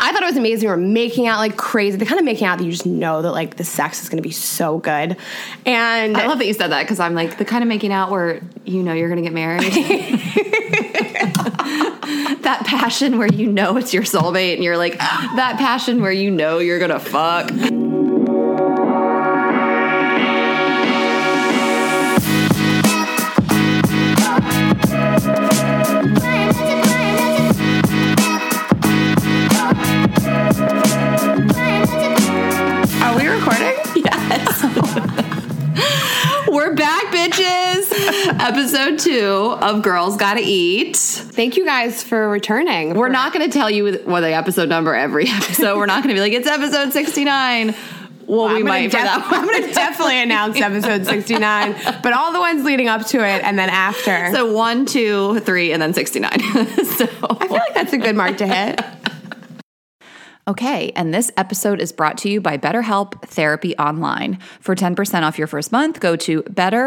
I thought it was amazing. We were making out like crazy. The kind of making out that you just know that like the sex is going to be so good. And I love that you said that because I'm like the kind of making out where you know you're going to get married. That passion where you know it's your soulmate and you're like, that passion where you know you're going to fuck. Are we recording? Yes. We're back, bitches. Episode 2 of Girls Gotta Eat. Thank you guys for returning. We're not going to tell you what the episode number every episode. We're not going to be like, it's episode 69. Well, we might for that one. I'm going to definitely announce episode 69, but all the ones leading up to it and then after. So 1, 2, 3, and then 69. So I feel like that's a good mark to hit. Okay, and this episode is brought to you by BetterHelp Therapy Online. For 10% off your first month, go to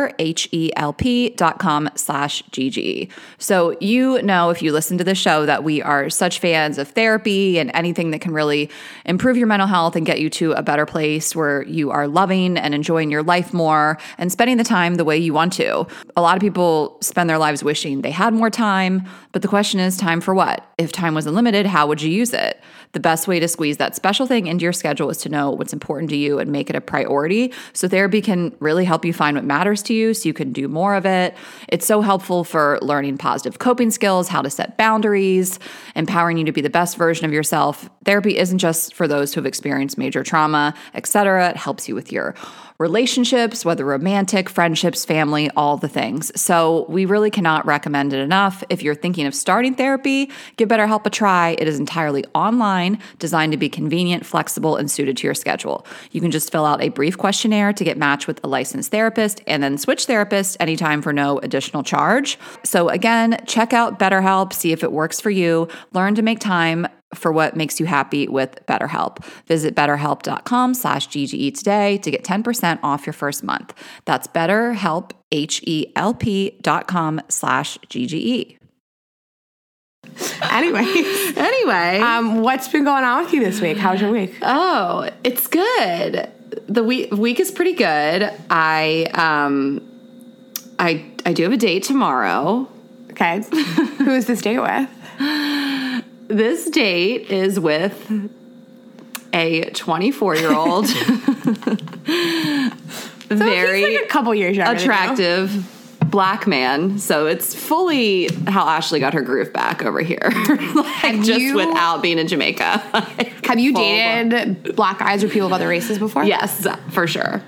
betterhelp.com/GGE. So you know, if you listen to the show, that we are such fans of therapy and anything that can really improve your mental health and get you to a better place where you are loving and enjoying your life more and spending the time the way you want to. A lot of people spend their lives wishing they had more time, but the question is, time for what? If time was unlimited, how would you use it? The best way to squeeze that special thing into your schedule is to know what's important to you and make it a priority. So therapy can really help you find what matters to you so you can do more of it. It's so helpful for learning positive coping skills, how to set boundaries, empowering you to be the best version of yourself. Therapy isn't just for those who have experienced major trauma, etc. It helps you with your relationships, whether romantic, friendships, family, all the things. So we really cannot recommend it enough. If you're thinking of starting therapy, give BetterHelp a try. It is entirely online, designed to be convenient, flexible, and suited to your schedule. You can just fill out a brief questionnaire to get matched with a licensed therapist and then switch therapists anytime for no additional charge. So again, check out BetterHelp, see if it works for you. Learn to make time for what makes you happy with BetterHelp. Visit betterhelp.com/GGE today to get 10% off your first month. That's BetterHelp, HELP.com/GGE. Anyway, what's been going on with you this week? How's your week? Oh, it's good. The week is pretty good. I do have a date tomorrow. Okay. Who is this date with? This date is with a 24-year-old, very he's like a couple years younger attractive black man. So it's fully how Ashley got her groove back over here, without being in Jamaica. Have you dated black guys or people of other races before? Yes, for sure.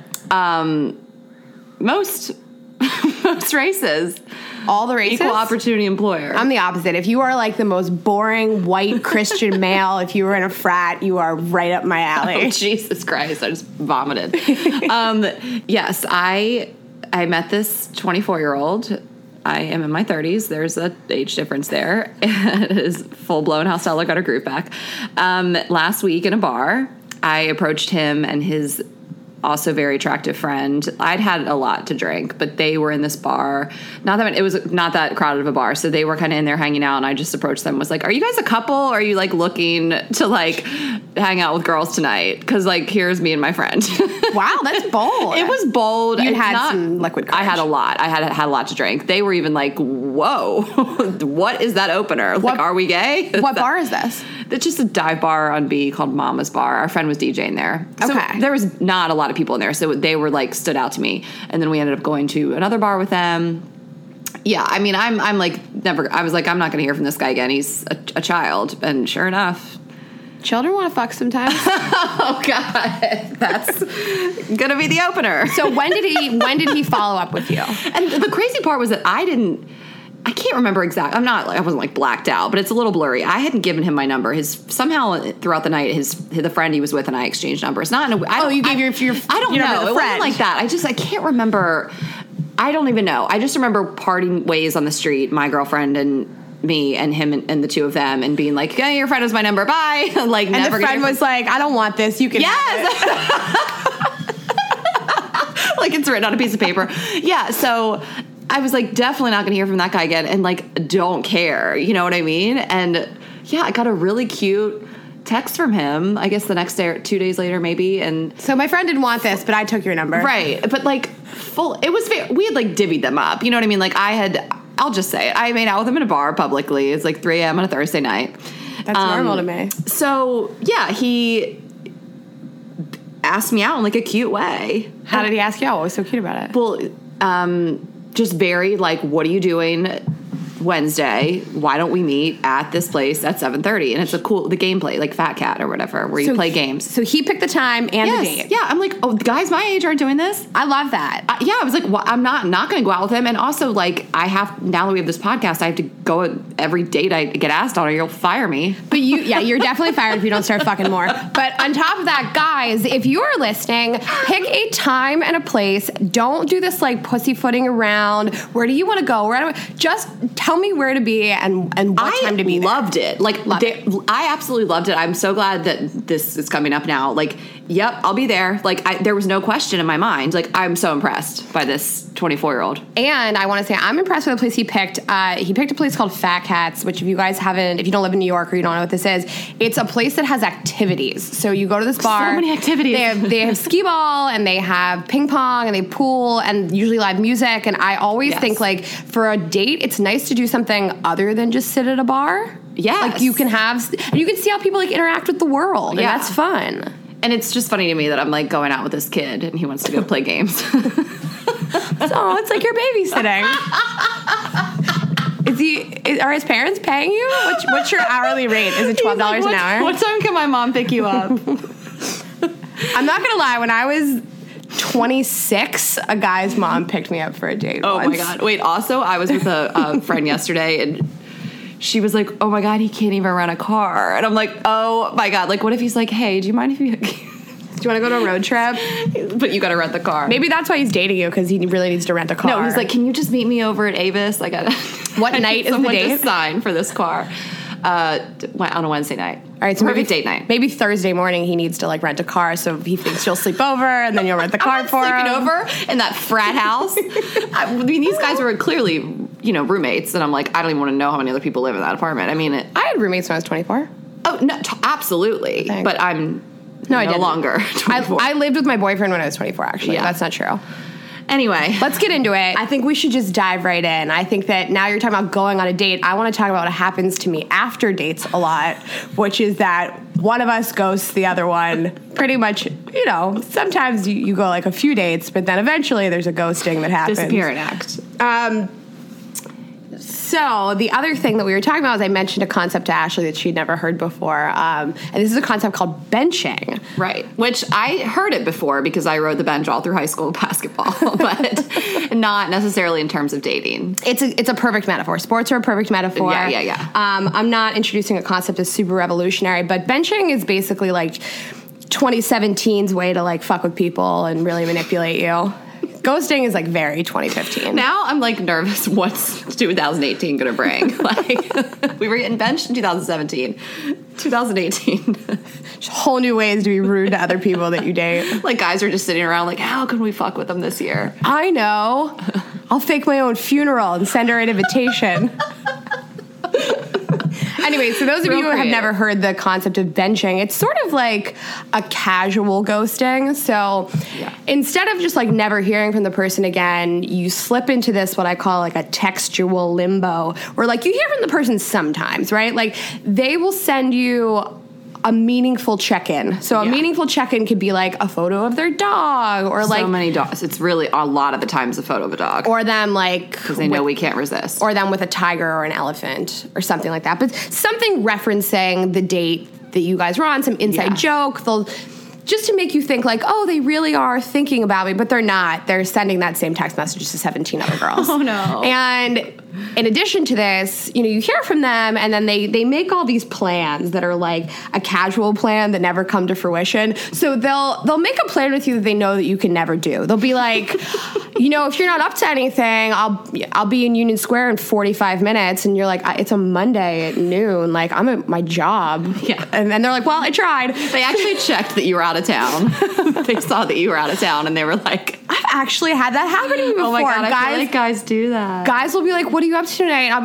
Most races. All the races? Equal opportunity employer. I'm the opposite. If you are like the most boring white Christian male, if you were in a frat, you are right up my alley. Oh, Jesus Christ. I just vomited. Yes, I met this 24-year-old. I am in my 30s. There's an age difference there. It is full-blown how Stella got her groove back. Last week in a bar, I approached him and his also very attractive friend. I'd had a lot to drink, but they were in this bar. It was not that crowded of a bar, so they were kind of in there hanging out, and I just approached them, was like, are you guys a couple? Or are you, like, looking to, like, hang out with girls tonight? Because, like, here's me and my friend. Wow, that's bold. It was bold. You had some liquid courage. I had a lot. I had a lot to drink. They were even like, whoa, what is that opener? Like, are we gay? What bar is this? It's just a dive bar on B called Mama's Bar. Our friend was DJing there. So okay. There was not a lot of people in there, so they were like stood out to me. And then we ended up going to another bar with them. Yeah, I mean, I'm like never. I was like, I'm not going to hear from this guy again. He's a child, and sure enough, children want to fuck sometimes. Oh God, that's gonna be the opener. So when did he follow up with you? And the crazy part was that I can't remember exactly. I wasn't like blacked out, but it's a little blurry. I hadn't given him my number. Somehow throughout the night, the friend he was with and I exchanged numbers. Not in a. You gave your I don't know. It friend. wasn't like that. I can't remember. I don't even know. I just remember parting ways on the street, my girlfriend and me and him and the two of them, and being like, "Hey, your friend has my number. Bye." Like, and never. The friend was like, "I don't want this. You can." Yes. Like it's written on a piece of paper. Yeah. So I was like, definitely not going to hear from that guy again, and like, don't care. You know what I mean? And yeah, I got a really cute text from him, I guess the next day or 2 days later maybe, and So my friend didn't want this, but I took your number. right, but like we had like divvied them up, you know what I mean? Like I'll just say it, I made out with him in a bar publicly. It's like 3 a.m. on a Thursday night. That's normal to me. So yeah, he asked me out in like a cute way. How did he ask you out? What was so cute about it? Well, just very like, what are you doing Wednesday? Why don't we meet at this place at 7:30? And it's the gameplay, like Fat Cat or whatever, where you play games. So he picked the time and the date. Yeah, I'm like, oh, the guys my age aren't doing this. I love that. Yeah, I was like, well, I'm not going to go out with him. And also, like, now that we have this podcast, I have to go every date I get asked on, or you'll fire me. But you're definitely fired if you don't start fucking more. But on top of that, guys, if you're listening, pick a time and a place. Don't do this like pussyfooting around. Where do you want to go? Just tell me where to be and what time to be there. I loved it. Like, I absolutely loved it. I'm so glad that this is coming up now. Like, yep, I'll be there. Like, there was no question in my mind. Like, I'm so impressed by this 24-year-old. And I want to say I'm impressed with the place he picked. He picked a place called Fat Cats, which if you don't live in New York or you don't know what this is, it's a place that has activities. So you go to this bar. So many activities. They have skee ball and they have ping pong and they pool and usually live music. And I always think like for a date, it's nice to do something other than just sit at a bar. Yes. Like you can see how people like interact with the world. And that's fun. And it's just funny to me that I'm like going out with this kid and he wants to go play games. So it's like you're babysitting. Are his parents paying you? What's your hourly rate? Is it $12 an hour? What time can my mom pick you up? I'm not gonna lie. When I was 26, a guy's mom picked me up for a date. Oh my God! Wait. Also, I was with a friend yesterday and she was like, "Oh my God, he can't even rent a car," and I'm like, "Oh my God!" Like, what if he's like, "Hey, do you mind if you?" Do you want to go to a road trip? But you got to rent the car. Maybe that's why he's dating you, because he really needs to rent a car. No, he's like, can you just meet me over at Avis? I got What night is the date? To sign for this car on a Wednesday night. All right, so perfect date night. Maybe Thursday morning he needs to like rent a car, so he thinks you'll sleep over, and then you'll rent the car for him. Sleeping over in that frat house. I mean, these guys were clearly, roommates, and I'm like, I don't even want to know how many other people live in that apartment. I mean, I had roommates when I was 24. Oh no, absolutely, but I'm. No, I didn't. Longer. I lived with my boyfriend when I was 24, actually. Yeah. That's not true. Anyway. Let's get into it. I think we should just dive right in. I think that now you're talking about going on a date. I want to talk about what happens to me after dates a lot, which is that one of us ghosts the other one. Pretty much, sometimes you go like a few dates, but then eventually there's a ghosting that happens. Disappearing act. So the other thing that we were talking about is I mentioned a concept to Ashley that she'd never heard before. And this is a concept called benching. Right. Which I heard it before because I rode the bench all through high school basketball, but not necessarily in terms of dating. It's a perfect metaphor. Sports are a perfect metaphor. Yeah. I'm not introducing a concept that's super revolutionary, but benching is basically like 2017's way to like fuck with people and really manipulate you. Ghosting is like very 2015. Now I'm like nervous. What's 2018 going to bring? Like we were getting benched in 2017, 2018. Just whole new ways to be rude to other people that you date. Like guys are just sitting around like, how can we fuck with them this year? I know. I'll fake my own funeral and send her an invitation. Anyway, so those of you who have never heard the concept of benching, it's sort of like a casual ghosting. So instead of just like never hearing from the person again, you slip into this, what I call like a textual limbo, where like you hear from the person sometimes, right? Like they will send you a meaningful check-in. So a meaningful check-in could be like a photo of their dog or like... So many dogs. It's really a lot of the times a photo of a dog. Or them like... Because they know we can't resist. Or them with a tiger or an elephant or something like that. But something referencing the date that you guys were on, some inside joke. They'll... Just to make you think like, oh, they really are thinking about me, but they're not. They're sending that same text message to 17 other girls. Oh, no. And in addition to this, you hear from them, and then they make all these plans that are like a casual plan that never come to fruition. So they'll make a plan with you that they know that you can never do. They'll be like, if you're not up to anything, I'll be in Union Square in 45 minutes. And you're like, it's a Monday at noon. Like, I'm at my job. Yeah. And then they're like, well, I tried. They actually checked that you were out of town. They saw that you were out of town, and they were like... I've actually had that happen to me before. Oh my God, I feel like guys do that. Guys will be like, what are you up to tonight? And I'll be like,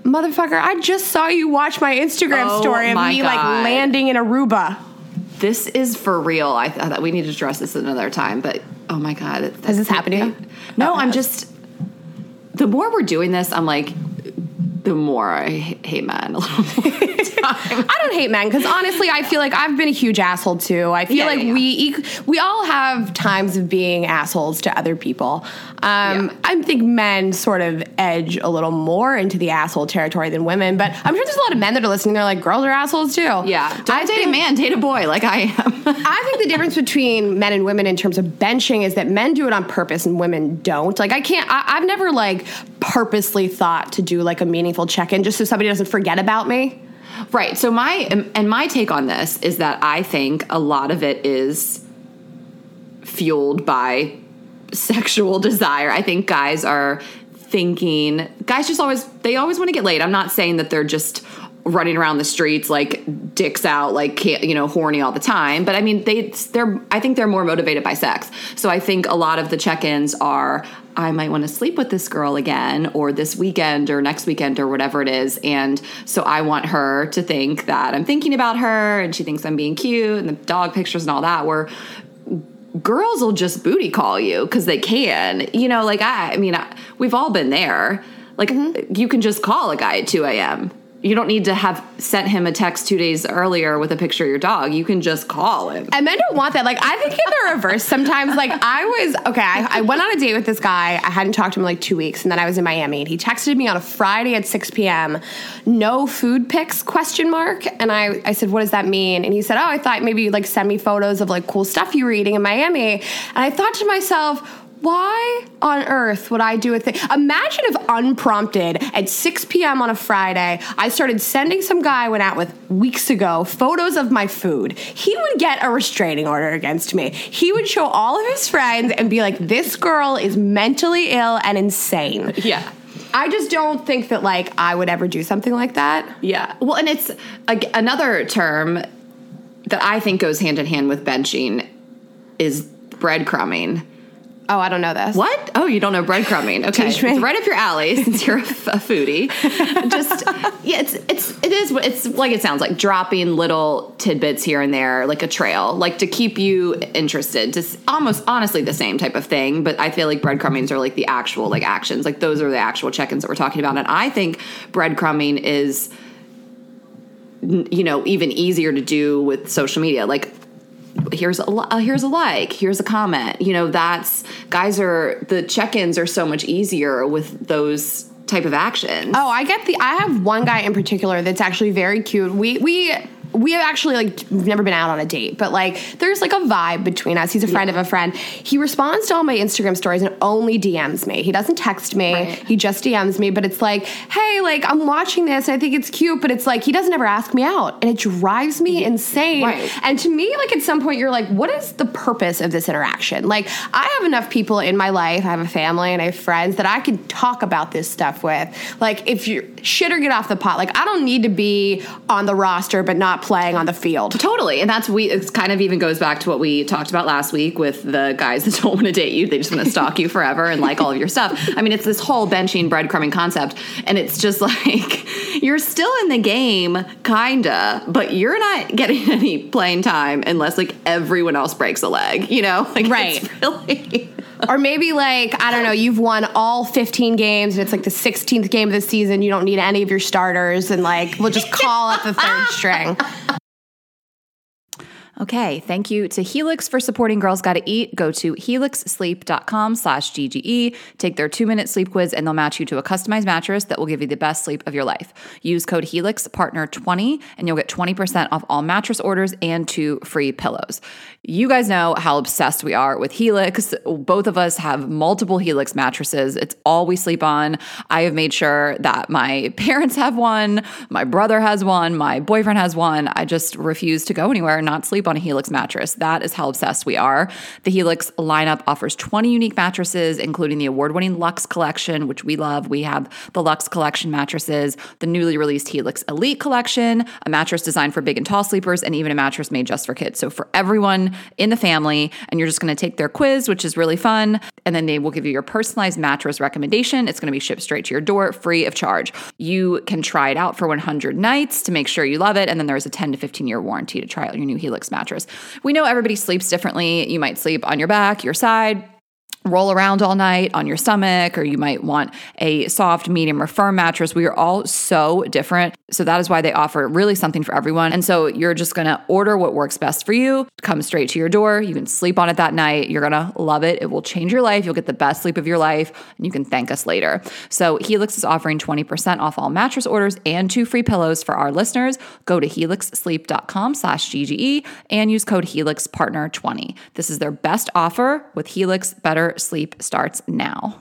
motherfucker, I just saw you watch my Instagram story of me like landing in Aruba. This is for real. I thought we need to address this another time, but oh my God. Has this happened to you? No, I'm just, the more we're doing this, I'm like, the more I hate men a little more. I don't hate men because honestly, I feel like I've been a huge asshole too. I feel we all have times of being assholes to other people. I think men sort of edge a little more into the asshole territory than women, but I'm sure there's a lot of men that are listening. They're like, girls are assholes too. Yeah, don't date a man, date a boy like I am. I think the difference between men and women in terms of benching is that men do it on purpose and women don't. Like I've never like purposely thought to do like a meaningful check-in just so somebody doesn't forget about me. Right. So my take on this is that I think a lot of it is fueled by sexual desire. I think guys just always want to get laid. I'm not saying that they're just running around the streets like dicks out, like, horny all the time. But I mean, I think they're more motivated by sex. So I think a lot of the check-ins are, I might want to sleep with this girl again, or this weekend or next weekend or whatever it is. And so I want her to think that I'm thinking about her and she thinks I'm being cute, and the dog pictures and all that, where girls will just booty call you because they can, we've all been there. Like, you can just call a guy at 2 a.m. You don't need to have sent him a text 2 days earlier with a picture of your dog. You can just call him. And men don't want that. Like, I think in the reverse sometimes. Like, I went on a date with this guy. I hadn't talked to him in like 2 weeks, and then I was in Miami. And he texted me on a Friday at 6 p.m., no food pics, ? And I said, what does that mean? And he said, I thought maybe you'd like send me photos of like cool stuff you were eating in Miami. And I thought to myself, why on earth would I do a thing? Imagine if unprompted at 6 p.m. on a Friday, I started sending some guy I went out with weeks ago photos of my food. He would get a restraining order against me. He would show all of his friends and be like, this girl is mentally ill and insane. Yeah. I just don't think that, like, I would ever do something like that. Yeah. Well, and it's another term that I think goes hand in hand with benching is breadcrumbing. Oh, I don't know this. What? Oh, you don't know breadcrumbing? Okay, it's right up your alley since you're a foodie. It's like it sounds like dropping little tidbits here and there, like a trail, like to keep you interested. Just almost honestly the same type of thing, but I feel like breadcrumbings are like the actual like actions, like those are the actual check-ins that we're talking about. And I think breadcrumbing is, even easier to do with social media, like. Here's a like, here's a comment. The check-ins are so much easier with those type of actions. Oh, I have one guy in particular that's actually very cute. We have actually, like, we've never been out on a date, but, like, there's, like, a vibe between us. He's a friend of a friend. He responds to all my Instagram stories and only DMs me. He doesn't text me. Right. He just DMs me, but it's like, hey, like, I'm watching this, and I think it's cute, but it's like, he doesn't ever ask me out, and it drives me insane. Right. And to me, like, at some point, you're like, what is the purpose of this interaction? Like, I have enough people in my life, I have a family, and I have friends that I can talk about this stuff with. Like, if you're shit or get off the pot, like, I don't need to be on the roster, but not playing on the field. Totally. And it kind of even goes back to what we talked about last week with the guys that don't want to date you. They just want to stalk you forever and like all of your stuff. I mean, it's this whole benching, breadcrumbing concept. And it's just like, you're still in the game, kinda, but you're not getting any playing time unless like everyone else breaks a leg, Like, right. It's really... Or maybe, like, I don't know, you've won all 15 games and it's like the 16th game of the season. You don't need any of your starters and, like, we'll just call up the third string. Okay, thank you to Helix for supporting Girls Gotta Eat. Go to helixsleep.com/GGE, take their 2-minute sleep quiz, and they'll match you to a customized mattress that will give you the best sleep of your life. Use code HelixPartner20 and you'll get 20% off all mattress orders and 2 free pillows. You guys know how obsessed we are with Helix. Both of us have multiple Helix mattresses. It's all we sleep on. I have made sure that my parents have one, my brother has one, my boyfriend has one. I just refuse to go anywhere and not sleep sleep on a Helix mattress. That is how obsessed we are. The Helix lineup offers 20 unique mattresses, including the award-winning Luxe Collection, which we love. We have the Luxe Collection mattresses, the newly released Helix Elite Collection, a mattress designed for big and tall sleepers, and even a mattress made just for kids. So for everyone in the family, and you're just going to take their quiz, which is really fun, and then they will give you your personalized mattress recommendation. It's going to be shipped straight to your door, free of charge. You can try it out for 100 nights to make sure you love it, and then there's a 10 to 15-year warranty to try out your new Helix mattress. We know everybody sleeps differently. You might sleep on your back, your side, roll around all night on your stomach, or you might want a soft, medium, or firm mattress. We are all so different. So that is why they offer really something for everyone. And so you're just going to order what works best for you, come straight to your door. You can sleep on it that night. You're going to love it. It will change your life. You'll get the best sleep of your life, and you can thank us later. So Helix is offering 20% off all mattress orders and 2 free pillows for our listeners. Go to helixsleep.com/GGE and use code HelixPartner20. This is their best offer with Helix. Better sleep starts now.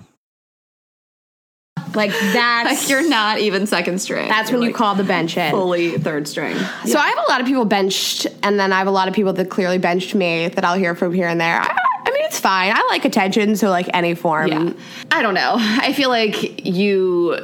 Like that's Like you're not even second string. That's when You're you call the bench in. fully third string. So I have a lot of people benched, and then I have a lot of people that clearly benched me that I'll hear from here and there. I mean, it's fine. I like attention, so like any form. Yeah. I don't know. I feel like you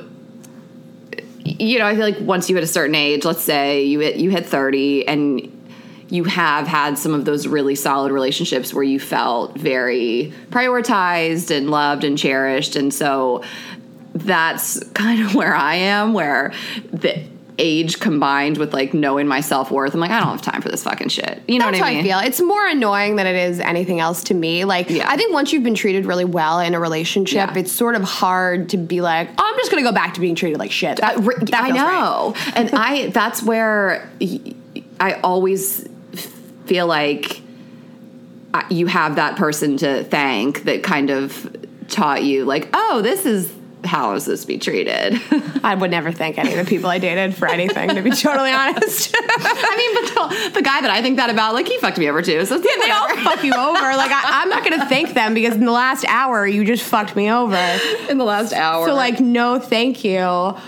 know, I feel like once you hit a certain age, let's say you hit 30 and you have had some of those really solid relationships where you felt very prioritized and loved and cherished. And so that's kind of where I am, where the age combined with like knowing my self-worth, I'm like, I don't have time for this fucking shit. You know what I mean? That's how I feel. It's more annoying than it is anything else to me. Like, I think once you've been treated really well in a relationship, it's sort of hard to be like, oh, I'm just going to go back to being treated like shit. That I know. Right. And that's where I always feel like you have that person to thank that kind of taught you like, oh, this is how is this be treated? I would never thank any of the people I dated for anything, to be totally honest. I mean, but the guy that I think that about, like, he fucked me over too. So yeah, they all fuck you over. Like, I'm not going to thank them because in the last hour, you just fucked me over. In the last hour. So, like, no thank you. So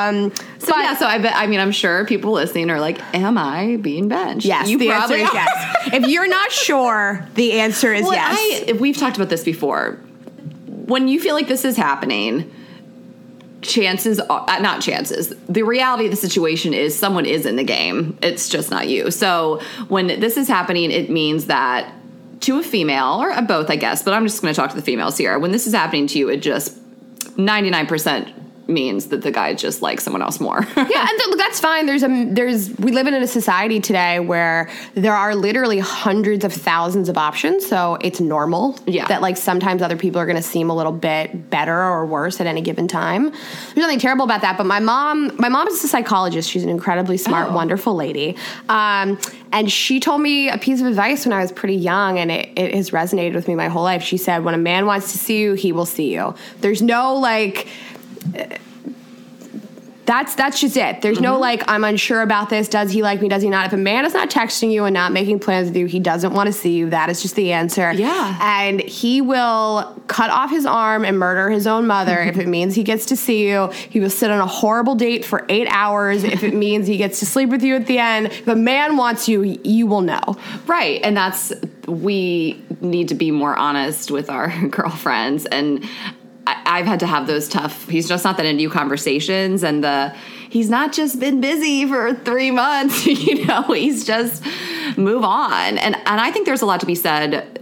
I bet, I mean, I'm sure people listening are like, am I being benched? Yes, the answer is yes. If you're not sure, the answer is yes. We've talked about this before. When you feel like this is happening, chances are, not chances, the reality of the situation is someone is in the game. It's just not you. So when this is happening, it means that to a female, or both, I guess, but I'm just going to talk to the females here. When this is happening to you, it just 99% means that the guy just likes someone else more. Yeah, and that's fine. We live in a society today where there are literally hundreds of thousands of options, so it's normal that like sometimes other people are going to seem a little bit better or worse at any given time. There's nothing terrible about that, but my mom is a psychologist. She's an incredibly smart, wonderful lady. And she told me a piece of advice when I was pretty young, and it has resonated with me my whole life. She said, when a man wants to see you, he will see you. There's no like... That's just it. There's no like, I'm unsure about this. Does he like me? Does he not? If a man is not texting you and not making plans with you, he doesn't want to see you. That is just the answer. Yeah. And he will cut off his arm and murder his own mother if it means he gets to see you. He will sit on a horrible date for 8 hours if it means he gets to sleep with you at the end. If a man wants you, you will know. Right. And we need to be more honest with our girlfriends. And I've had to have those tough, he's just not that into you conversations, and he's not just been busy for 3 months, you know, he's just move on. And I think there's a lot to be said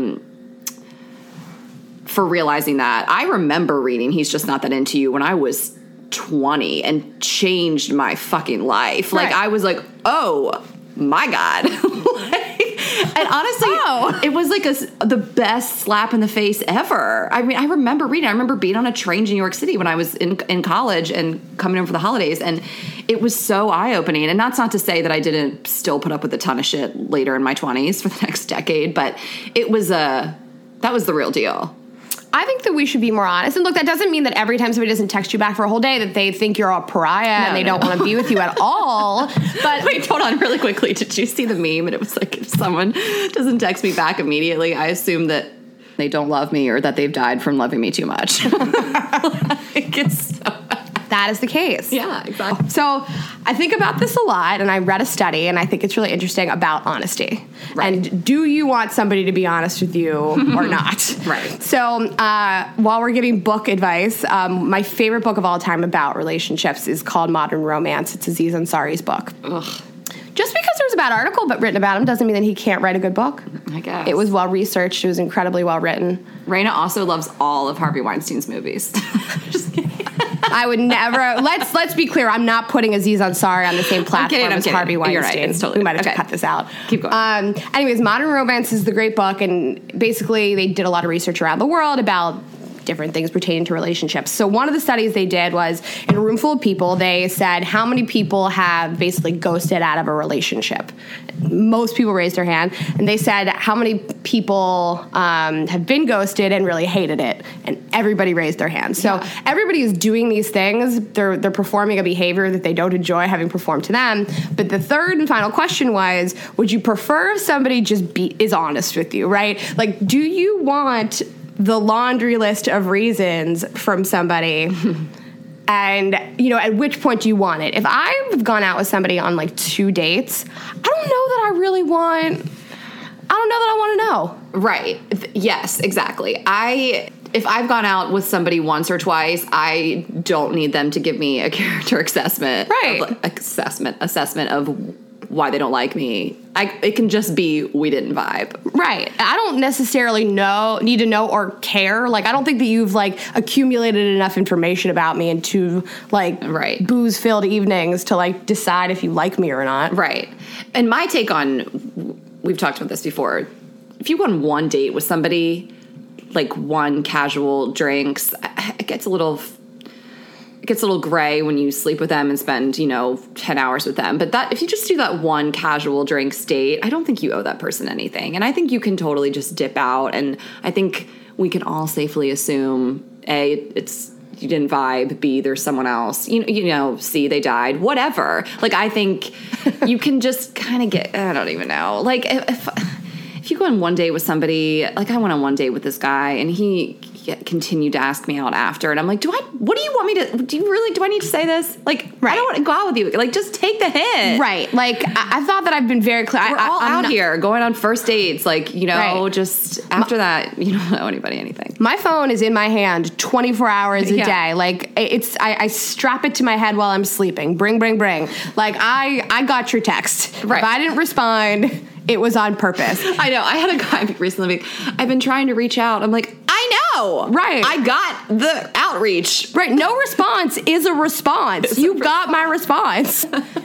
for realizing that. I remember reading He's Just Not That Into You when I was 20 and changed my fucking life. Right. Like I was like, oh my God. And honestly, it was like the best slap in the face ever. I mean, I remember reading. I remember being on a train to New York City when I was in college and coming in for the holidays, and it was so eye-opening. And that's not to say that I didn't still put up with a ton of shit later in my 20s for the next decade, but that was the real deal. I think that we should be more honest. And look, that doesn't mean that every time somebody doesn't text you back for a whole day that they think you're a pariah and they don't want to be with you at all. But wait, hold on really quickly. Did you see the meme? And it was like, if someone doesn't text me back immediately, I assume that they don't love me or that they've died from loving me too much. Like, it's so that is the case. Yeah, exactly. So I think about this a lot, and I read a study, and I think it's really interesting about honesty. Right. And do you want somebody to be honest with you or not? Right. So while we're giving book advice, my favorite book of all time about relationships is called Modern Romance. It's Aziz Ansari's book. Ugh. Just because there's a bad article written about him doesn't mean that he can't write a good book. I guess. It was well researched. It was incredibly well written. Raina also loves all of Harvey Weinstein's movies. Just kidding. I would never. Let's be clear. I'm not putting Aziz Ansari on the same platform as Harvey Weinstein. You're right. It's totally we might have okay. to cut this out. Keep going. Anyways, Modern Romance is the great book, and basically they did a lot of research around the world about different things pertaining to relationships. So one of the studies they did was in a room full of people, they said how many people have basically ghosted out of a relationship. Most people raised their hand, and they said how many people have been ghosted and really hated it, and everybody raised their hand. So everybody is doing these things. They're performing a behavior that they don't enjoy having performed to them. But the third and final question was, would you prefer if somebody just is honest with you, right? Like, do you want the laundry list of reasons from somebody? And, at which point do you want it? If I've gone out with somebody on, 2 dates, I don't know that I really want... I don't know that I want to know. Right. Yes, exactly. If I've gone out with somebody once or twice, I don't need them to give me a character assessment. Right. Assessment of why they don't like me. It can just be we didn't vibe. Right. I don't necessarily need to know or care. I don't think that you've accumulated enough information about me in 2 right. booze-filled evenings to decide if you like me or not. Right. And my take on, we've talked about this before, if you go on one date with somebody, one casual drinks, it gets a little gray when you sleep with them and spend, 10 hours with them. But if you just do that one casual drinks date, I don't think you owe that person anything. And I think you can totally just dip out. And I think we can all safely assume, A, it's you didn't vibe, B, there's someone else, C, they died, whatever. I think you can just kind of get, I don't even know. If you go on one date with somebody, I went on one date with this guy and he continued to ask me out after, and I'm like, what do you want me to, do I need to say this? Right. I don't want to go out with you. Just take the hint. Right. I thought that I've been very clear. We're all out here going on first dates. Right. Just after that, you don't owe anybody anything. My phone is in my hand 24 hours a day. I strap it to my head while I'm sleeping. Bring. I got your text. Right. If I didn't respond, it was on purpose. I know. I had a guy recently, I've been trying to reach out. I'm like, I know. Right. I got the outreach. Right. No response is a response. You got my response.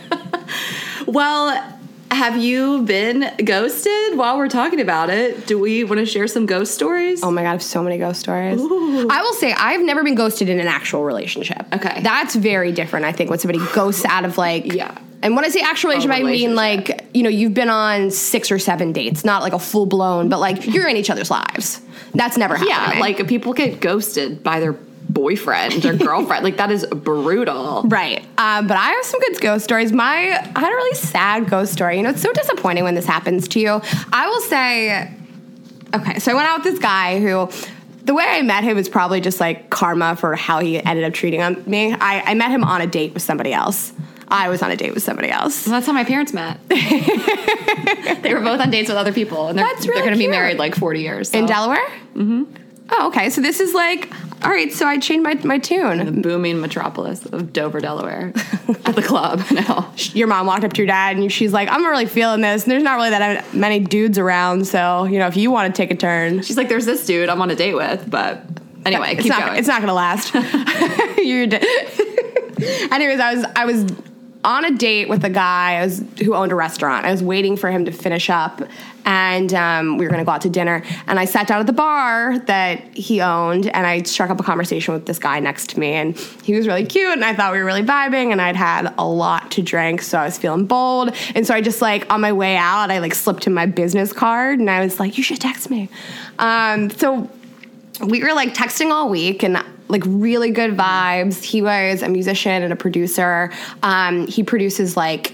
Well, have you been ghosted? While we're talking about it, do we want to share some ghost stories? Oh my God, I have so many ghost stories. Ooh. I will say I've never been ghosted in an actual relationship. Okay. That's very different, I think, when somebody ghosts out of Yeah. And when I say actual relationship, I mean you've been on 6 or 7 dates, not a full blown, but you're in each other's lives. That's never happened. Yeah, people get ghosted by their boyfriend or girlfriend. That is brutal. Right. But I have some good ghost stories. I had a really sad ghost story. It's so disappointing when this happens to you. I will say, okay, so I went out with this guy who, the way I met him was probably just karma for how he ended up treating me. I met him on a date with somebody else. I was on a date with somebody else. Well, that's how my parents met. They were both on dates with other people, and they're going to be married 40 years. So. In Delaware? Mm-hmm. Oh, okay. So this is all right, so I changed my tune. The booming metropolis of Dover, Delaware. At the club, no. Your mom walked up to your dad, and she's like, I'm not really feeling this. And there's not really that many dudes around, so, if you want to take a turn. She's like, there's this dude I'm on a date with, but anyway, keep going. It's not going to last. Anyways, I was on a date with a guy who owned a restaurant. I was waiting for him to finish up, and we were going to go out to dinner. And I sat down at the bar that he owned, and I struck up a conversation with this guy next to me. And he was really cute, and I thought we were really vibing, and I'd had a lot to drink, so I was feeling bold. And so I just, on my way out, I, slipped him my business card, and I was like, you should text me. So we were, texting all week, and really good vibes. He was a musician and a producer. He produces it's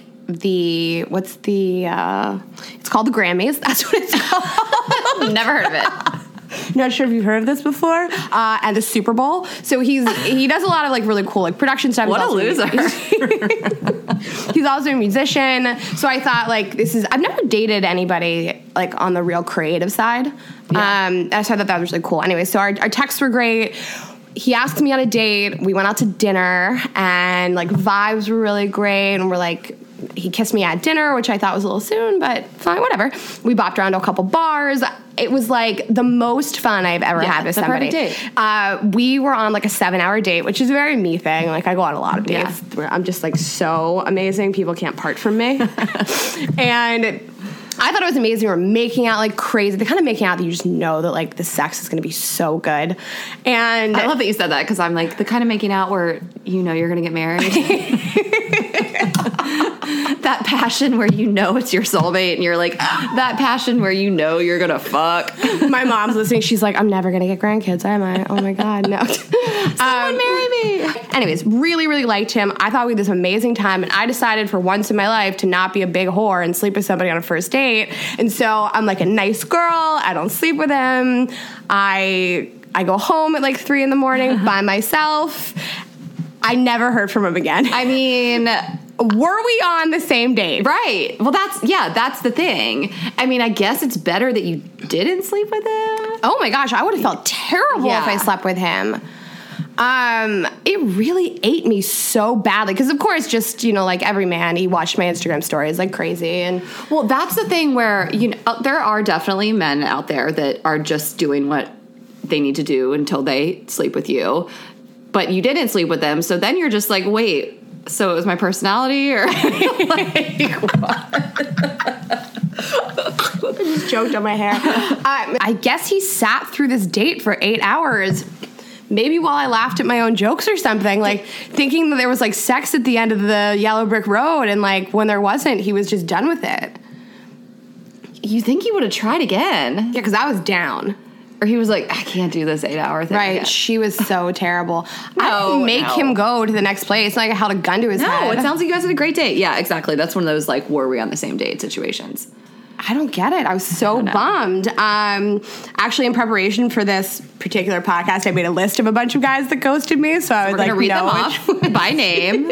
called the Grammys. That's what it's called. Never heard of it. not sure if you've heard of this before, and the Super Bowl. So he does a lot of like really cool like production stuff. What a loser. He's also a musician. So I thought like I've never dated anybody like on the real creative side. Yeah. I thought that was really cool. Anyway, so our texts were great. He asked me on a date. We went out to dinner, and like vibes were really great. And we're like, he kissed me at dinner, which I thought was a little soon, but fine, whatever. We bopped around to a couple bars. It was like the most fun I've ever had with somebody. Date. We were on like a 7-hour date, which is a very me thing. Like I go on a lot of dates where I'm just like so amazing. People can't part from me. And I thought it was amazing. We were making out like crazy. The kind of making out that you just know that like the sex is going to be so good. And I love that you said that because I'm like the kind of making out where you know you're going to get married. That passion where you know it's your soulmate and you're like, that passion where you know you're going to fuck. My mom's listening. She's like, I'm never going to get grandkids, am I? Oh my God, no. Someone marry me. Anyways, really, really liked him. I thought we had this amazing time, and I decided for once in my life to not be a big whore and sleep with somebody on a first date. And so I'm like a nice girl. I don't sleep with him. I go home at like 3 a.m. by myself. I never heard from him again. I mean, were we on the same date? Right. Well, that's the thing. I mean, I guess it's better that you didn't sleep with him. Oh my gosh, I would have felt terrible if I slept with him. It really ate me so badly because, of course, just, you know, like every man, he watched my Instagram stories like crazy. And well, that's the thing where, you know, there are definitely men out there that are just doing what they need to do until they sleep with you. But you didn't sleep with them, so then you're just like, wait, so it was my personality, or like what? I just choked on my hair. I guess he sat through this date for 8 hours, maybe while I laughed at my own jokes or something, like thinking that there was like sex at the end of the yellow brick road, and like when there wasn't, he was just done with it. You think he would have tried again? Yeah, because I was down. Or he was like, I can't do this 8-hour thing. Right, again. She was so terrible. I didn't make him go to the next place. Like I held a gun to his head. No, it sounds like you guys had a great date. Yeah, exactly. That's one of those like, were we on the same date situations. I don't get it. I was so bummed. Actually, in preparation for this particular podcast, I made a list of a bunch of guys that ghosted me. So I would like read them off by name.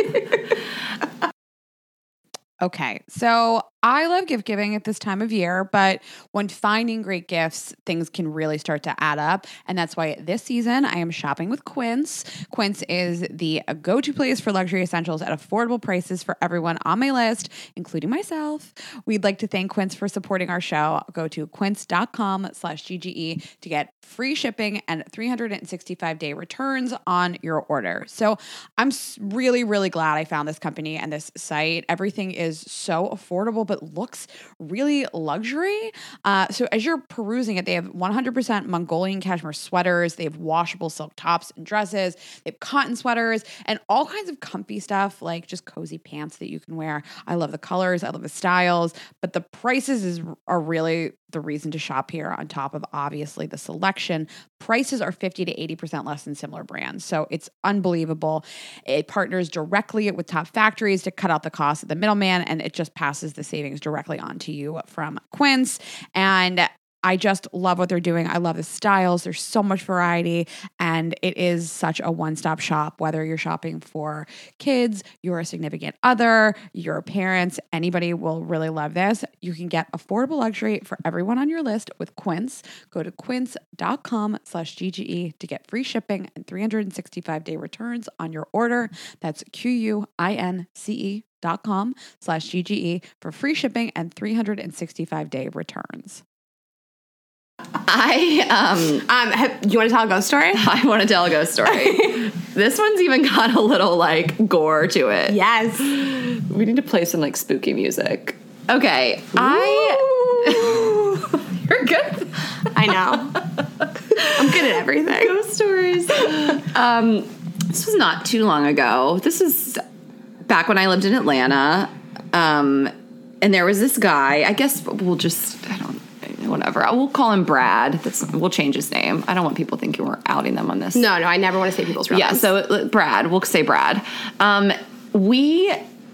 Okay, so I love gift giving at this time of year, but when finding great gifts, things can really start to add up. And that's why this season I am shopping with Quince. Quince is the go-to place for luxury essentials at affordable prices for everyone on my list, including myself. We'd like to thank Quince for supporting our show. Go to quince.com/GGE to get free shipping and 365-day returns on your order. So I'm really, really glad I found this company and this site. Everything is so affordable, but looks really luxury. So as you're perusing it, they have 100% Mongolian cashmere sweaters. They have washable silk tops and dresses. They have cotton sweaters and all kinds of comfy stuff, like just cozy pants that you can wear. I love the colors. I love the styles, but the prices are really the reason to shop here, on top of obviously the selection. Prices are 50 to 80% less than similar brands. So it's unbelievable. It partners directly with top factories to cut out the cost of the middleman, and it just passes the savings directly on to you from Quince. And I just love what they're doing. I love the styles. There's so much variety, and it is such a one-stop shop, whether you're shopping for kids, your significant other, your parents, anybody will really love this. You can get affordable luxury for everyone on your list with Quince. Go to quince.com/GGE to get free shipping and 365-day returns on your order. That's QUINCE.com/GGE for free shipping and 365-day returns. Do you want to tell a ghost story? I want to tell a ghost story. This one's even got a little like gore to it. Yes. We need to play some like spooky music. Okay. You're good. I know. I'm good at everything. Ghost stories. This was not too long ago. This is back when I lived in Atlanta. And there was this guy, I guess we'll call him Brad. We'll change his name. I don't want people thinking we're outing them on this. No, I never want to say people's real names. Yeah, so Brad. We'll say Brad. We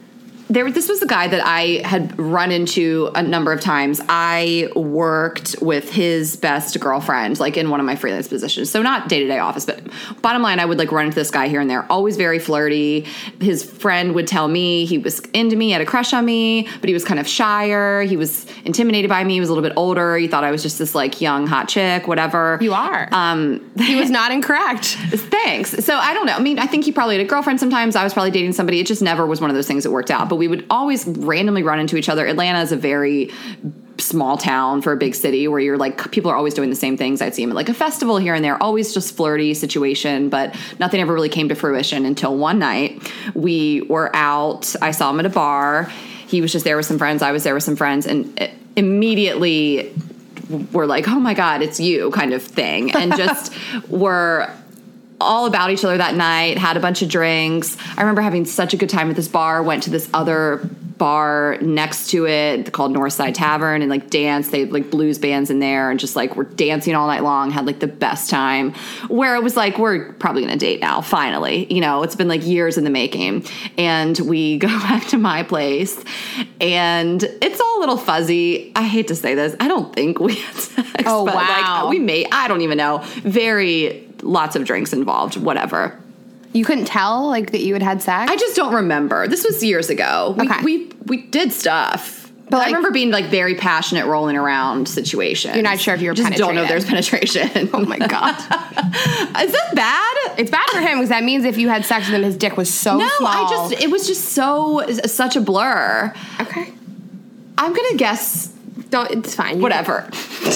This was a guy that I had run into a number of times. I worked with his best girlfriend, like in one of my freelance positions. So not day-to-day office, but bottom line, I would like run into this guy here and there, always very flirty. His friend would tell me he was into me, had a crush on me, but he was kind of shyer. He was intimidated by me. He was a little bit older. He thought I was just this like young, hot chick, whatever. You are. He was not incorrect. Thanks. So I don't know. I mean, I think he probably had a girlfriend sometimes. I was probably dating somebody. It just never was one of those things that worked out. But we would always randomly run into each other. Atlanta is a very small town for a big city where you're like, people are always doing the same things. I'd see him at like a festival here and there, always just flirty situation, but nothing ever really came to fruition until one night we were out. I saw him at a bar. He was just there with some friends. I was there with some friends, and immediately we're like, oh my God, it's you kind of thing. And just were all about each other that night, had a bunch of drinks. I remember having such a good time at this bar, went to this other bar next to it called Northside Tavern and like danced. They had like blues bands in there and just like were dancing all night long, had like the best time, where it was like, we're probably going to date now, finally. You know, it's been like years in the making. And we go back to my place and it's all a little fuzzy. I hate to say this. I don't think we had sex. Oh, but wow. Like, we may, I don't even know. Lots of drinks involved, whatever. You couldn't tell like that you had sex? I just don't remember. This was years ago. We did stuff. But I remember being like very passionate rolling around situations. You're not sure if you were just penetrated. Don't know if there's penetration. Oh my God. Is that bad? It's bad for him because that means if you had sex with him, his dick was so small. It was just such a blur. Okay. I'm going to guess. It's fine. Whatever.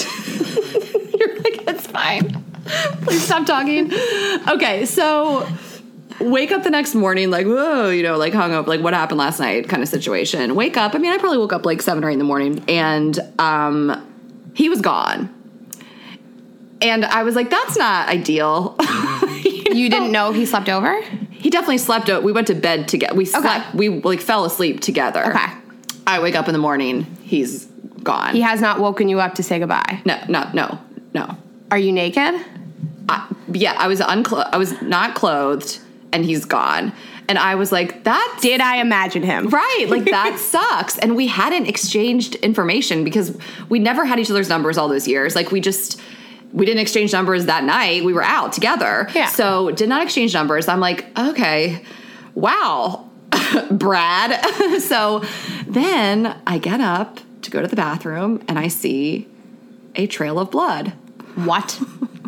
You're like, it's fine. Please stop talking. Okay, so wake up the next morning like, whoa, you know, like hung up, like what happened last night kind of situation. Wake up. I mean, I probably woke up like 7 or 8 in the morning and he was gone. And I was like, that's not ideal. You didn't know he slept over? He definitely slept. We went to bed together. We slept. We like fell asleep together. Okay. I wake up in the morning. He's gone. He has not woken you up to say goodbye? No. Are you naked? Yeah, I was not clothed, and he's gone. And I was like, that... Did I imagine him? Right, like, that sucks. And we hadn't exchanged information because we never had each other's numbers all those years. Like, we didn't exchange numbers that night. We were out together. Yeah. So, did not exchange numbers. I'm like, okay, wow, Brad. So, then I get up to go to the bathroom, and I see a trail of blood. What?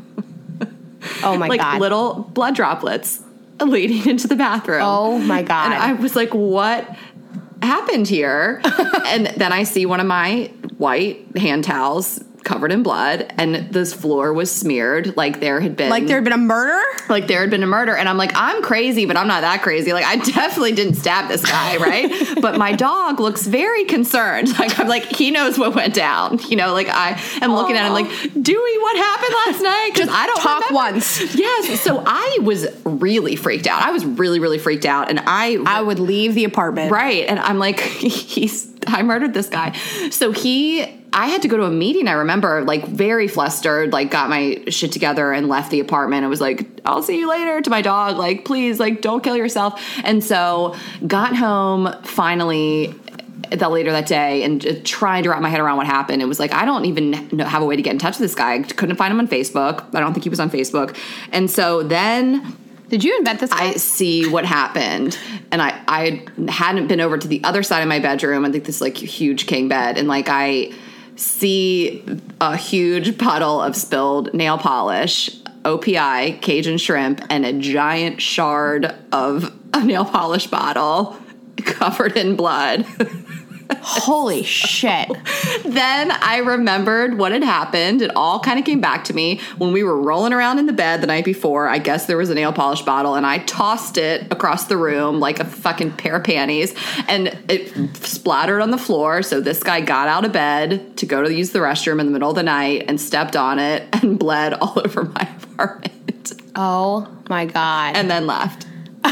Oh my God. Like little blood droplets leading into the bathroom. Oh my God. And I was like, what happened here? And then I see one of my white hand towels covered in blood, and this floor was smeared like there had been... Like there had been a murder? Like there had been a murder. And I'm like, I'm crazy, but I'm not that crazy. Like, I definitely didn't stab this guy, right? But my dog looks very concerned. Like, I'm like, he knows what went down. You know, like I am looking at him like, Dewey, what happened last night? Because I don't talk remember. Once. Yes. So I was really freaked out. I was really, really freaked out. And I would leave the apartment. Right. And I'm like, I murdered this guy. So I had to go to a meeting, I remember, like very flustered, like got my shit together and left the apartment. I was like, I'll see you later to my dog. Like, please, like, don't kill yourself. And so got home finally later that day and trying to wrap my head around what happened. It was like, I don't even have a way to get in touch with this guy. I couldn't find him on Facebook. I don't think he was on Facebook. And so then... Did you invent this guy? I see what happened. And I hadn't been over to the other side of my bedroom. I think this like huge king bed. And like I see a huge puddle of spilled nail polish, OPI, Cajun shrimp, and a giant shard of a nail polish bottle covered in blood. Holy shit. Then I remembered what had happened. It all kind of came back to me when we were rolling around in the bed the night before. I guess there was a nail polish bottle and I tossed it across the room like a fucking pair of panties and it splattered on the floor. So this guy got out of bed to go to use the restroom in the middle of the night and stepped on it and bled all over my apartment. Oh my God. And then left.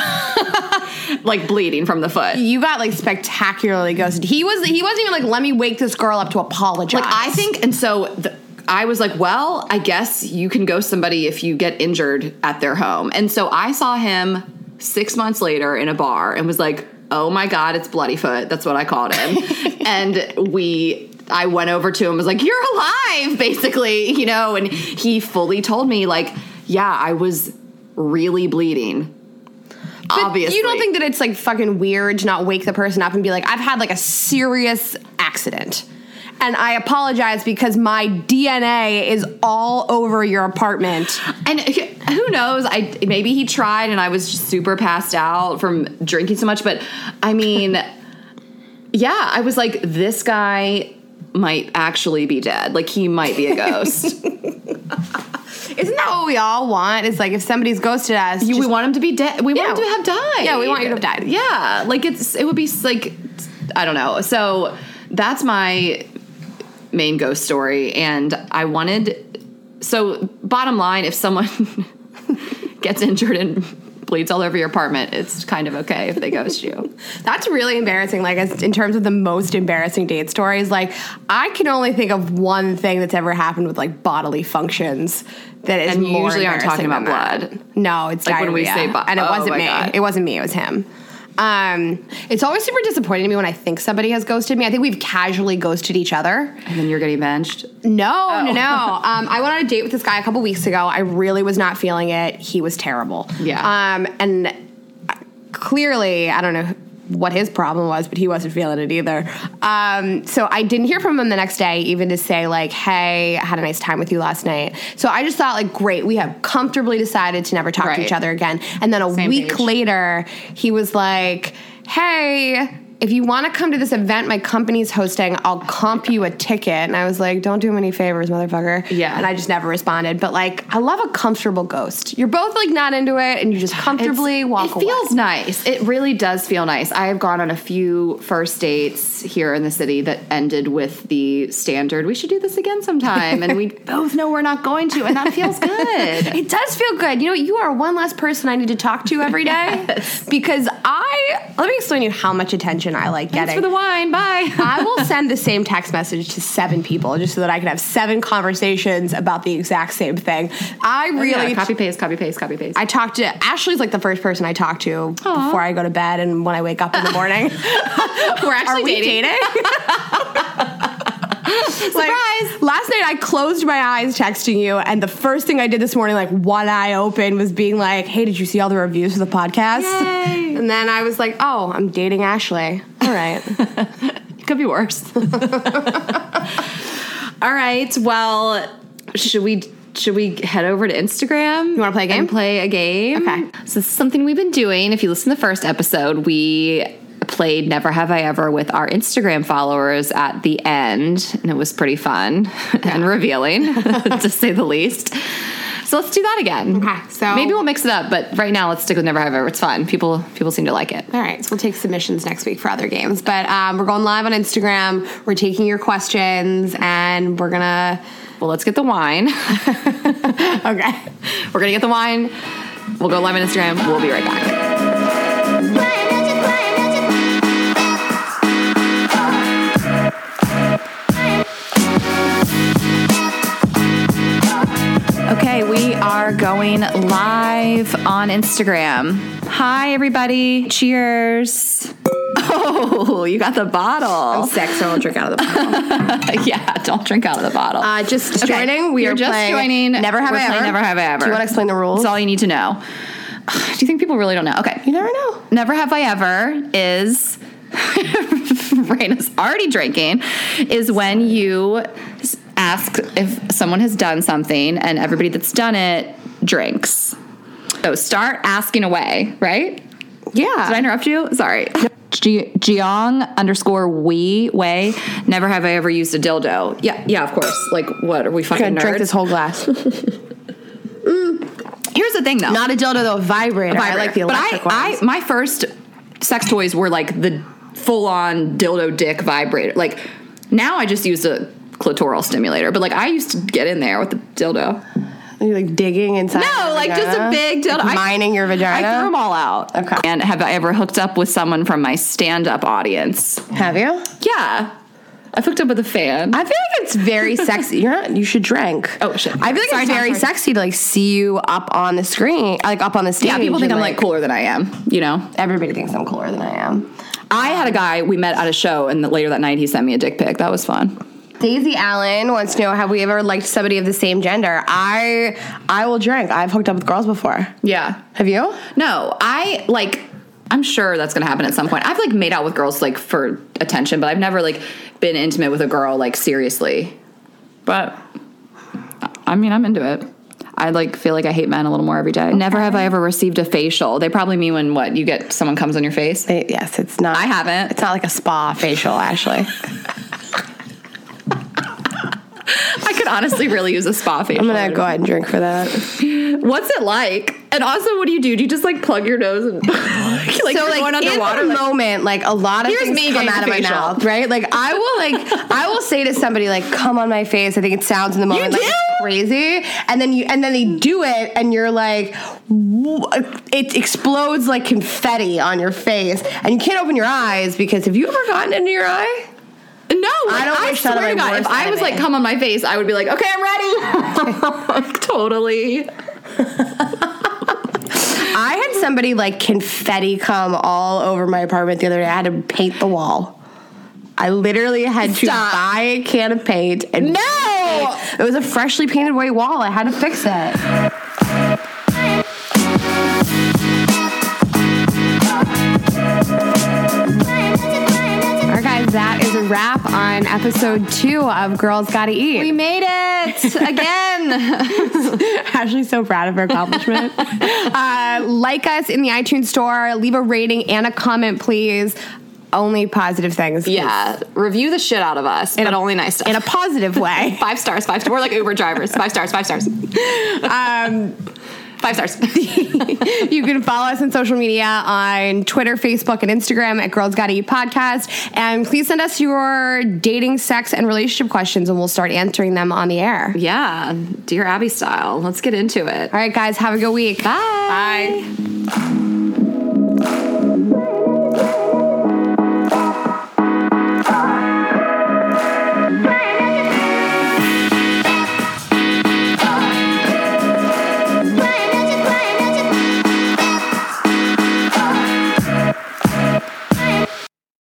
Like bleeding from the foot. You got like spectacularly ghosted. He wasn't even like, let me wake this girl up to apologize. Like I think, and so I was like, well, I guess you can ghost somebody if you get injured at their home. And so I saw him 6 months later in a bar and was like, oh my God, it's Bloodyfoot. That's what I called him. And I went over to him and was like, you're alive, basically, you know, and he fully told me, like, yeah, I was really bleeding. But obviously. You don't think that it's like fucking weird to not wake the person up and be like, I've had like a serious accident and I apologize because my DNA is all over your apartment. And who knows? Maybe he tried and I was just super passed out from drinking so much. But I mean, yeah, I was like, this guy might actually be dead. Like, he might be a ghost. Isn't that what we all want? It's like if somebody's ghosted us, we want him to be dead. We want him to have died. Yeah, we want you to have died. Yeah, like it would be like, I don't know. So that's my main ghost story, and I wanted. So bottom line, if someone gets injured and bleeds all over your apartment, it's kind of okay if they ghost you. That's really embarrassing. Like, as in terms of the most embarrassing date stories, like I can only think of one thing that's ever happened with like bodily functions that is and more usually aren't talking about that. blood. No, it's like diarrhea. When we say and it wasn't me. God. It wasn't me. It was him. It's always super disappointing to me when I think somebody has ghosted me. I think we've casually ghosted each other. And then you're getting benched? No. I went on a date with this guy a couple weeks ago. I really was not feeling it. He was terrible. Yeah. And clearly, I don't know what his problem was, but he wasn't feeling it either. So I didn't hear from him the next day, even to say like, hey, I had a nice time with you last night. So I just thought like, great, we have comfortably decided to never talk to each other again. And then a week later, he was like, hey, if you want to come to this event my company's hosting, I'll comp you a ticket. And I was like, don't do him any favors, motherfucker. Yeah. And I just never responded. But like, I love a comfortable ghost. You're both like not into it and you just comfortably walk away. It feels nice. It really does feel nice. I have gone on a few first dates here in the city that ended with the standard, we should do this again sometime. And we both know we're not going to. And that feels good. It does feel good. You know, you are one less person I need to talk to every day. Yes. Because let me explain to you how much attention I like getting. Thanks for the wine. Bye. I will send the same text message to 7 people just so that I can have 7 conversations about the exact same thing. I really copy paste. I talk to Ashley's like the first person I talk to before I go to bed and when I wake up in the morning. We're actually dating? Surprise! Like, last night I closed my eyes texting you, and the first thing I did this morning, like one eye open, was being like, hey, did you see all the reviews for the podcast? Yay. And then I was like, oh, I'm dating Ashley. All right. Could be worse. All right. Well, should we head over to Instagram? You want to play a game? And play a game? Okay. So this is something we've been doing. If you listen to the first episode, we played Never Have I Ever with our Instagram followers at the end, and it was pretty fun and revealing, to say the least. So let's do that again. Okay. So maybe we'll mix it up, but right now let's stick with Never Have I Ever. It's fun. People seem to like it. All right. So we'll take submissions next week for other games, but we're going live on Instagram. We're taking your questions, and we're gonna. Well, let's get the wine. Okay. We're gonna get the wine. We'll go live on Instagram. We'll be right back. Okay, we are going live on Instagram. Hi, everybody. Cheers. Oh, you got the bottle. I'm sick, so I won't drink out of the bottle. Yeah, don't drink out of the bottle. Just joining. We You're are just playing joining. Never Have We're I Ever. playing Never Have I Ever. Do you want to explain the rules? That's all you need to know. Do you think people really don't know? Okay. You never know. Never Have I Ever is... Raina's already drinking, is when you ask if someone has done something and everybody that's done it drinks. So start asking away, right? Yeah. Did I interrupt you? Sorry. Jiong_Wei Way. Never have I ever used a dildo. Yeah, of course. Like, what? Are we fucking nerds? Drink this whole glass. Here's the thing, though. Not a dildo, though. A vibrator. I like the electric ones. My first sex toys were like the full-on dildo dick vibrator. Like, now I just use a clitoral stimulator, but like I used to get in there with the dildo. Are you like digging inside? No, like just a big dildo. Like mining your vagina? I threw them all out. Okay. And have I ever hooked up with someone from my stand-up audience? Have you? Yeah. I've hooked up with a fan. I feel like it's very sexy. You should drink. Oh, shit. I feel like it's very sexy to like see you up on the screen, like up on the stage. Yeah, people think I'm like cooler than I am, you know? Everybody thinks I'm cooler than I am. I had a guy we met at a show, and later that night he sent me a dick pic. That was fun. Daisy Allen wants to know, have we ever liked somebody of the same gender? I will drink. I've hooked up with girls before. Yeah. Have you? No, I'm sure that's going to happen at some point. I've like made out with girls like for attention, but I've never like been intimate with a girl like seriously. But I mean, I'm into it. I like feel like I hate men a little more every day. Okay. Never have I ever received a facial. They probably mean when you get someone comes on your face. Yes, it's not. I haven't. It's not like a spa facial, actually. I could honestly really use a spa facial. I'm gonna go ahead and drink for that. What's it like? And also, what do do? Do you just like plug your nose and like so like going underwater? In the moment, like a lot of things come out of my mouth, right? Like I will say to somebody like, "Come on my face." I think it sounds in the moment like it's crazy, and then they do it, and you're like, it explodes like confetti on your face, and you can't open your eyes because have you ever gotten into your eye? No, I swear to God, if I was like, come on my face, I would be like, okay, I'm ready. Totally. I had somebody like confetti come all over my apartment the other day. I had to paint the wall. I literally had to buy a can of paint and it was a freshly painted white wall. I had to fix it. That is a wrap on episode 2 of Girls Gotta Eat. We made it again. Ashley's so proud of her accomplishment. Like us in the iTunes store, leave a rating and a comment, please. Only positive things. Yeah, review the shit out of us, but only nice stuff. In a positive way. 5 stars, 5 stars. We're like Uber drivers. 5 stars, 5 stars. 5 stars. You can follow us on social media on Twitter, Facebook, and Instagram at Girls Gotta Eat Podcast. And please send us your dating, sex, and relationship questions, and we'll start answering them on the air. Yeah, Dear Abby style. Let's get into it. All right, guys, have a good week. Bye. Bye.